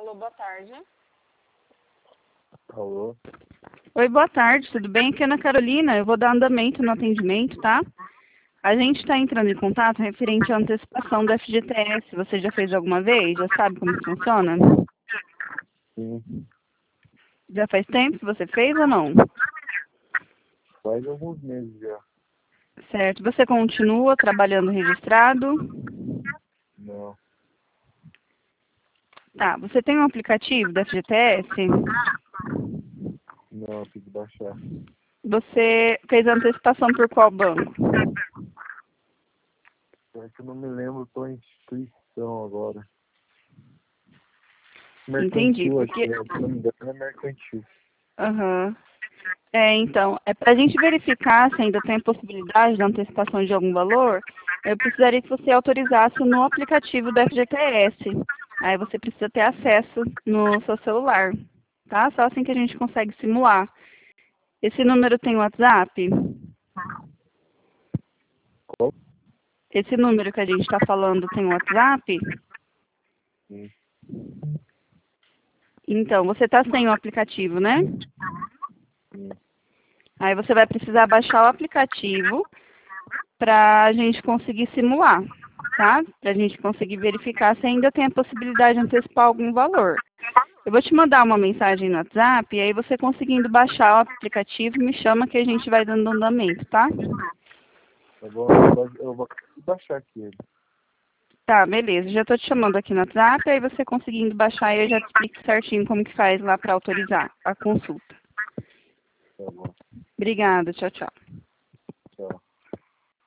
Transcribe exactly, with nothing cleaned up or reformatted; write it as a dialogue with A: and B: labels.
A: Alô, boa tarde.
B: Alô?
A: Oi, boa tarde, tudo bem? Aqui é Ana Carolina, eu vou dar andamento no atendimento, tá? A gente está entrando em contato referente à antecipação do F G T S. Você já fez alguma vez? Já sabe como funciona?
B: Sim,
A: Já faz tempo que você fez ou não?
B: faz alguns meses já.
A: Certo. Você continua trabalhando registrado?
B: Não,
A: Tá. Você tem um aplicativo do F G T S?
B: não, tem que baixar.
A: Você fez a antecipação por qual banco?
B: É que eu não me lembro, tô em inscrição agora.
A: Entendi,
B: Mercantil, acho
A: porque...
B: que é, se não me engano, é mercantil.
A: Aham. É, então, é para a gente verificar se ainda tem a possibilidade da antecipação de algum valor, eu precisaria que você autorizasse no aplicativo do F G T S. Aí você precisa ter acesso no seu celular, tá? Só assim que a gente consegue simular. Esse número tem WhatsApp?
B: Qual?
A: Esse número que a gente está falando tem WhatsApp?
B: Sim,
A: Então, você está sem o aplicativo, né?
B: sim.
A: Aí você vai precisar baixar o aplicativo para a gente conseguir simular, tá? Para a gente conseguir verificar se ainda tem a possibilidade de antecipar algum valor. Eu vou te mandar uma mensagem no WhatsApp e aí você conseguindo baixar o aplicativo, me chama que a gente vai dando andamento, tá?
B: Eu vou, eu vou, eu vou baixar aqui ele.
A: Tá, beleza. Já estou te chamando aqui no WhatsApp, aí você conseguindo baixar e eu já te explico certinho como que faz lá para autorizar a consulta.
B: Tá bom.
A: Obrigada, tchau, tchau.